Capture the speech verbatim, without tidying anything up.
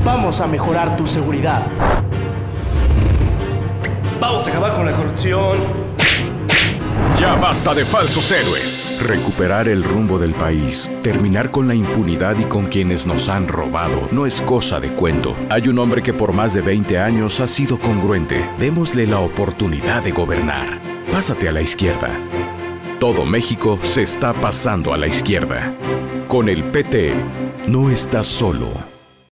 Vamos a mejorar tu seguridad. Vamos a acabar con la corrupción. Ya basta de falsos héroes. Recuperar el rumbo del país, terminar con la impunidad y con quienes nos han robado, no es cosa de cuento. Hay un hombre que por más de veinte años ha sido congruente. Démosle la oportunidad de gobernar. Pásate a la izquierda. Todo México se está pasando a la izquierda. Con el P T, no estás solo.